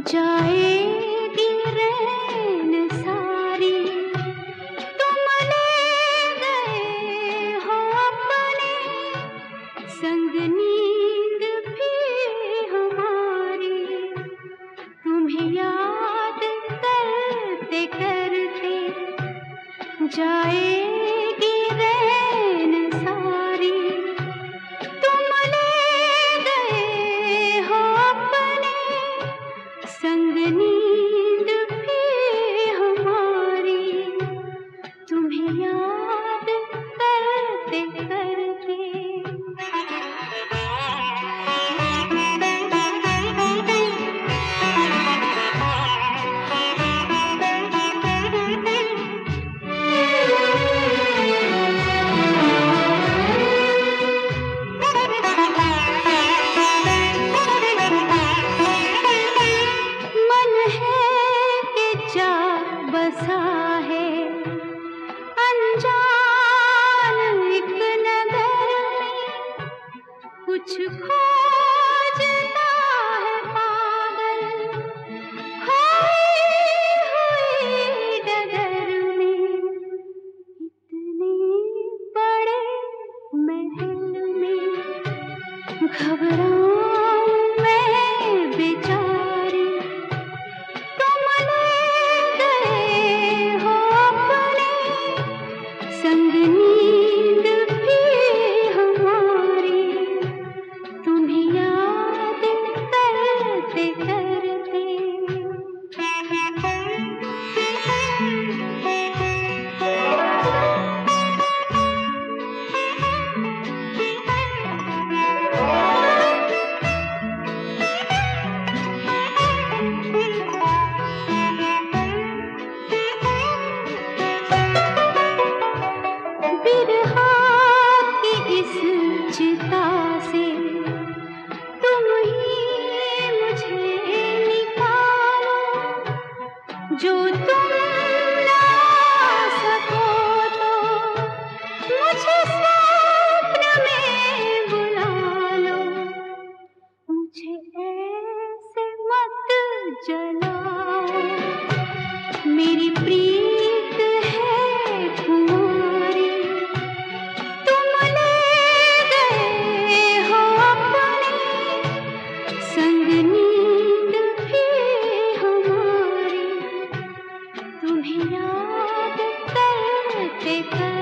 जाएगी रैन सारी, तुम ले गए हो अपने संग नींद भी हमारी। तुम्हें याद करते करते जाएगी रैन सारी, तुम ले गए हो अपने संग नींद भी हमारी। तुम्हें याद करते करते बसा है अनजान एक नगर में, कुछ खोजता है पागल खोई हुई डगर में। इतने बड़े महल में घबराऊं मैं बेचारी, संग नींद भी हमारी। तुम्हें याद करते करते बिरहा की इस चिता से तुम ही मुझे निकालो, जो तुम ना सको तो मुझे स्वप्न में बुला लो। मुझे ऐसे मत जलाओ, मेरी प्रीत है तुम्हारी। तुम ले गए हो अपने संग नींद भी हमारी। तुम्हें याद करते करते